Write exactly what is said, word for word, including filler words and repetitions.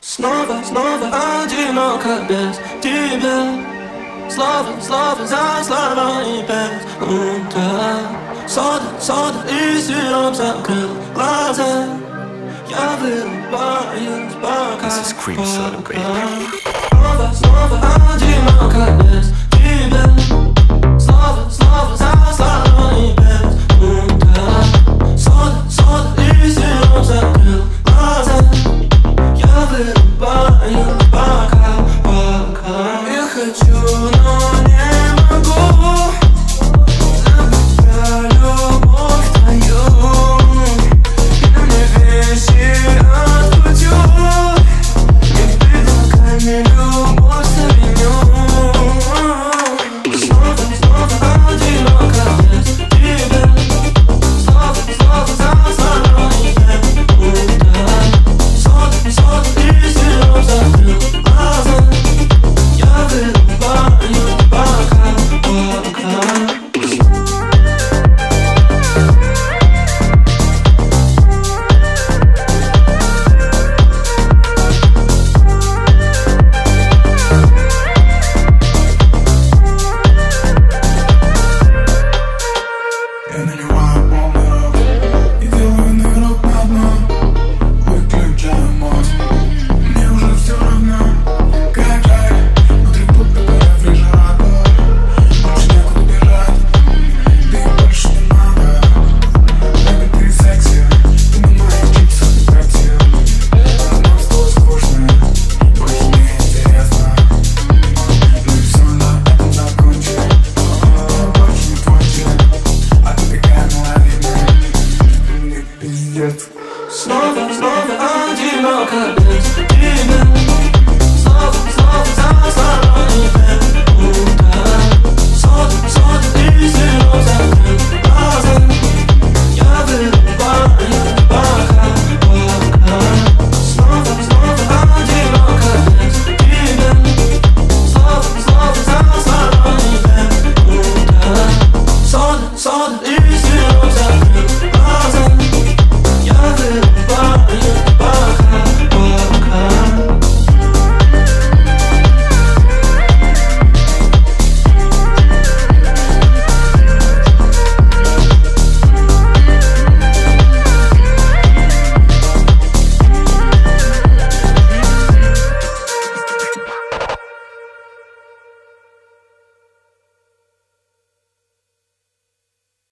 Снова, снова одиноко без тебя. Слово, слово за словами без утра. Сода, сода и сироп закрыл глаза. Я вырубаюсь, пока This is cream soda, baby. Снова, снова одиноко без тебя.